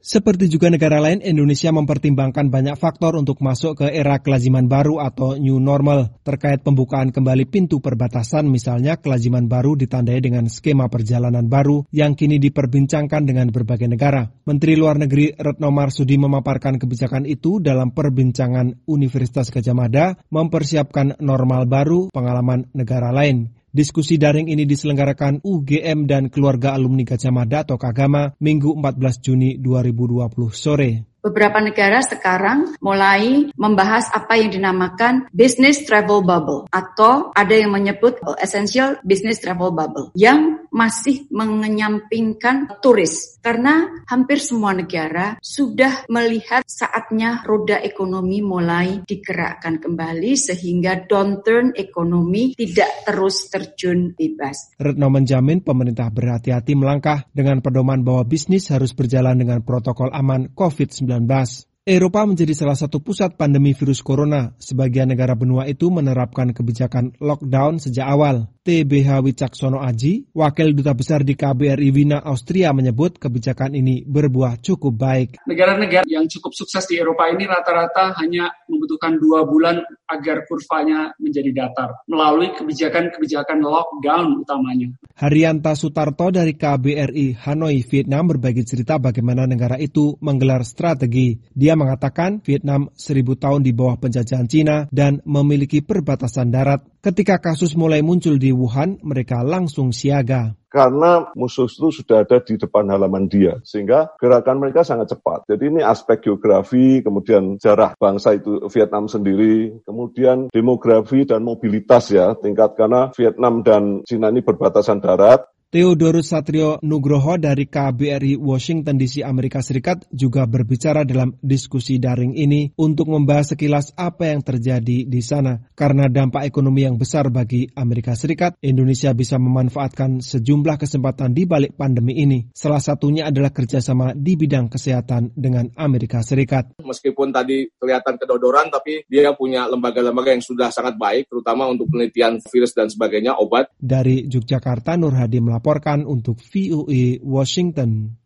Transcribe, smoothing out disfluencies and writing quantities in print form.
Seperti juga negara lain, Indonesia mempertimbangkan banyak faktor untuk masuk ke era kelaziman baru atau new normal. Terkait pembukaan kembali pintu perbatasan, misalnya kelaziman baru ditandai dengan skema perjalanan baru yang kini diperbincangkan dengan berbagai negara. Menteri Luar Negeri Retno Marsudi memaparkan kebijakan itu dalam perbincangan Universitas Gadjah Mada mempersiapkan normal baru pengalaman negara lain. Diskusi daring ini diselenggarakan UGM dan Keluarga Alumni Gadjah Mada atau Kagama Minggu 14 Juni 2020 sore. Beberapa negara sekarang mulai membahas apa yang dinamakan business travel bubble atau ada yang menyebut essential business travel bubble yang masih mengenyampingkan turis karena hampir semua negara sudah melihat saatnya roda ekonomi mulai digerakkan kembali sehingga downturn ekonomi tidak terus terjun bebas. Retno menjamin pemerintah berhati-hati melangkah dengan pedoman bahwa bisnis harus berjalan dengan protokol aman COVID-19. Eropa menjadi salah satu pusat pandemi virus corona. Sebagian negara benua itu menerapkan kebijakan lockdown sejak awal. TBH Wicaksono Aji, Wakil Duta Besar di KBRI Wina, Austria menyebut kebijakan ini berbuah cukup baik. Negara-negara yang cukup sukses di Eropa ini rata-rata hanya membutuhkan 2 bulan agar kurvanya menjadi datar melalui kebijakan-kebijakan lockdown utamanya. Haryanta Sutarto dari KBRI Hanoi, Vietnam berbagi cerita bagaimana negara itu menggelar strategi. Dia mengatakan Vietnam 1000 tahun di bawah penjajahan Cina dan memiliki perbatasan darat. Ketika kasus mulai muncul di Wuhan, mereka langsung siaga. Karena musuh itu sudah ada di depan halaman dia, sehingga gerakan mereka sangat cepat. Jadi ini aspek geografi, kemudian sejarah bangsa itu Vietnam sendiri, kemudian demografi dan mobilitas ya, tingkat karena Vietnam dan Cina ini berbatasan darat. Theodorus Satrio Nugroho dari KBRI Washington DC Amerika Serikat juga berbicara dalam diskusi daring ini untuk membahas sekilas apa yang terjadi di sana. Karena dampak ekonomi yang besar bagi Amerika Serikat, Indonesia bisa memanfaatkan sejumlah kesempatan di balik pandemi ini. Salah satunya adalah kerjasama di bidang kesehatan dengan Amerika Serikat. Meskipun tadi kelihatan kedodoran, tapi dia punya lembaga-lembaga yang sudah sangat baik, terutama untuk penelitian virus dan sebagainya, obat. Dari Yogyakarta, Nur Hadi melaporkan untuk VOA Washington.